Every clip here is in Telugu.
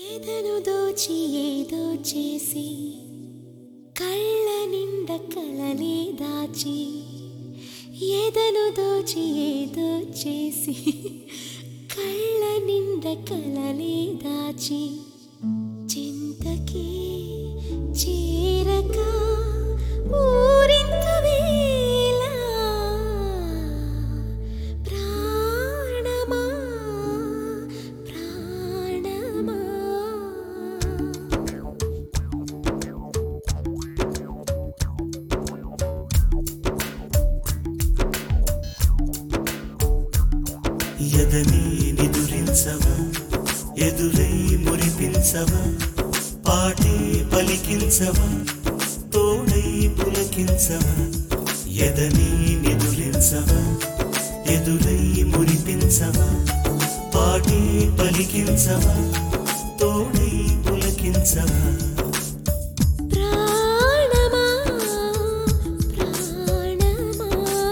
ఎదను దోచి ఏదో చేసి కళ్ళ నిండ కలలే దాచి ఎదను దోచి ఏదో చేసి కళ్ళ నిండ కలలే దాచి చింతకే చేరక ఊరింత వేళ ప్రాణమా ప్రాణమా ఎదని నిదురించవా ఎదురై మురిపించవా పాటే పలికించవా తోడై పులకించవా ఎదని నిదురించవా ఎదురై మురిపించవా పాటే పలికించవా తోడై పులకించవా ప్రాణమా ప్రాణమా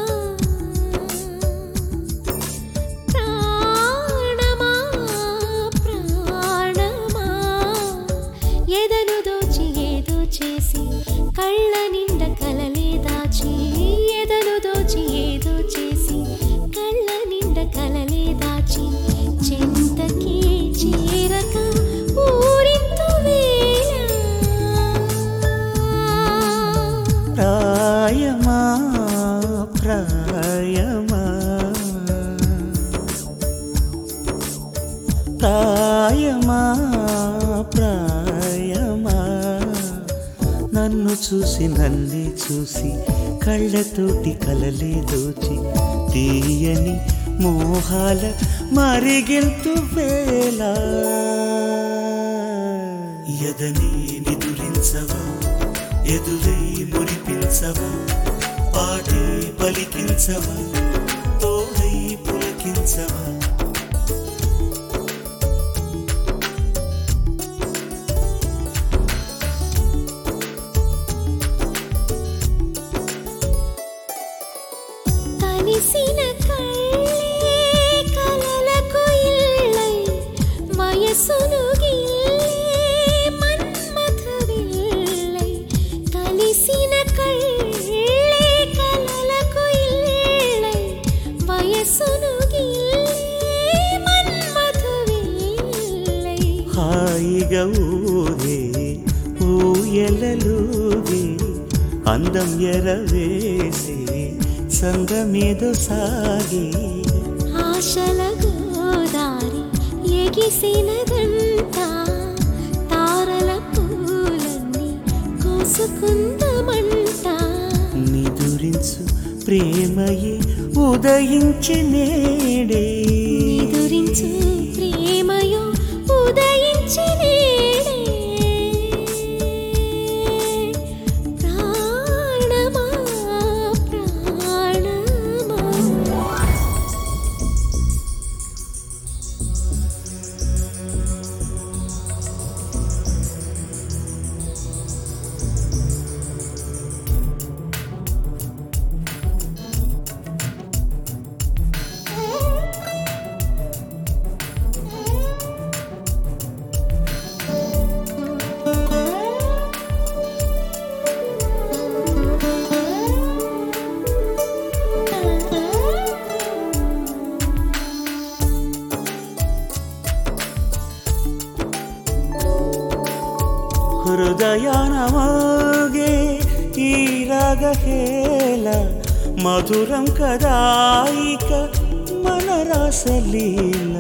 ప్రాణమా ప్రాణమా ఎదను దోచి ఏదో చేసి కళ్ళ నిండ కలలే దాచి ఎదను దోచి ఏదో చేసి కళ్ళ నిండ కలలే దాచి చింతకి చేరక ఊరింత వేళ ప్రాయమా ప్రాయమా ప్రాయమా ప్రాయమా నన్ను చూసి నన్నే చూసి కళ్ళతోటి కలలే దోచి తీయని మోహాల మరిగింతు వేళ ఎదని నిదురించవా ఎదురై మురిపించవా పాటే పలికించవా తోడై పులకించవా కలిసిన కళ్ళే కలలకు ఇల్లై వయసును గిల్లే మన్మథ విల్లై కలిసిన కళ్ళే కలలకు ఇల్లై వయసును గిల్లే మన్మథ విల్లై హాయిగా ఊగే ఊయలలుగే అందం ఎరవేసి సంగమేదో సాగి ఆశల గోదారి ఎగిసినదంట తారల పూలన్నీ కోసుకుందమంట నిదురించు ప్రేమయే ఉదయించి నేడే నిదురించు ప్రేమయో ఉదయించి నేడే ప్రాణమా ప్రాణమా హృదయాన మోగే ఈ రాగహేళ మధురం కదాయిక మన రాసలీల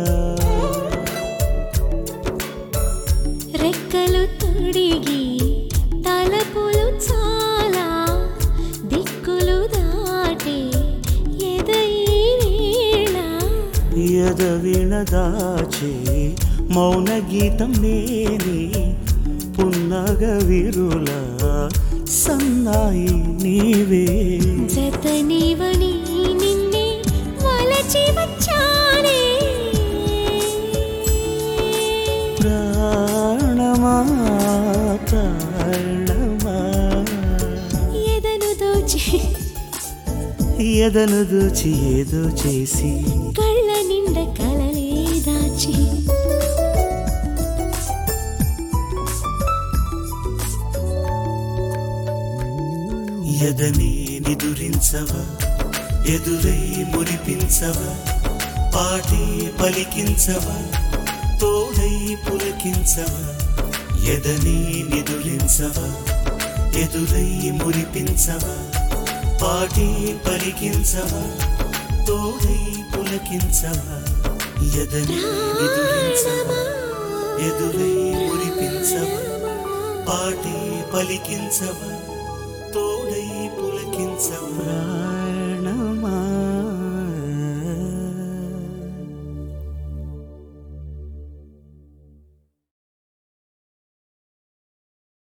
రెక్కలు తొడిగి తలపులు చాలా దిక్కులు దాటే ఎదై వేళ ఎదవిణ దాచే మౌన గీతం నేనే పున్నగ విరుల సన్నాయి నీవే జతనివని నిన్నే వలచి వచ్చానే ప్రాణమా ప్రాణమా ఎదను దోచి ఎదను దోచి ఏదో చేసి కళ్ళ నిండ కలలే దాచి ఎదనే నిదురించవా ఎదురై మురిపించవా పాటే పలికించవా తోడై పులకించవా ఎదనే నిదురించవా ఎదురై మురిపించవా పాటే పలికించవా తోడై పులకించవా ఎదనే నిదురించవా ఎదురై మురిపించవా పాటే పలికించవా